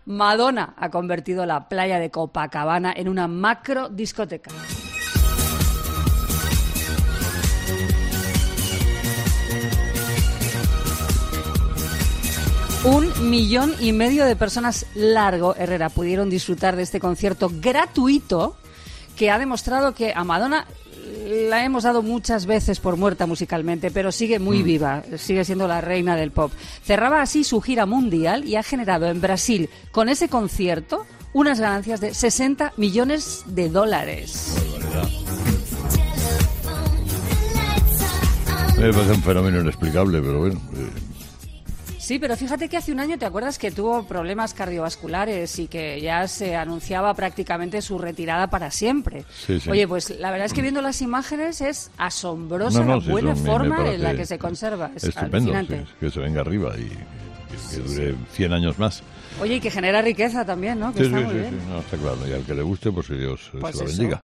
Madonna ha convertido la playa de Copacabana en una macro discoteca. Un 1,5 millones de personas, Largo Herrera, pudieron disfrutar de este concierto gratuito que ha demostrado que a Madonna la hemos dado muchas veces por muerta musicalmente, pero sigue muy viva, sigue siendo la reina del pop. Cerraba así su gira mundial y ha generado en Brasil, con ese concierto, unas ganancias de $60 millones. Me parece un fenómeno inexplicable, pero bueno. Sí, pero fíjate que hace un año, ¿te acuerdas que tuvo problemas cardiovasculares y que ya se anunciaba prácticamente su retirada para siempre? Sí, sí. Oye, pues la verdad es que viendo las imágenes es asombrosa la buena forma en la que se conserva. Es estupendo, alucinante. sí, que se venga arriba y que dure 100 años más. Oye, y que genera riqueza también, ¿no? Que Sí, está sí, muy sí, bien. sí, no, está claro. Y al que le guste, pues que Dios Pues se lo eso. bendiga.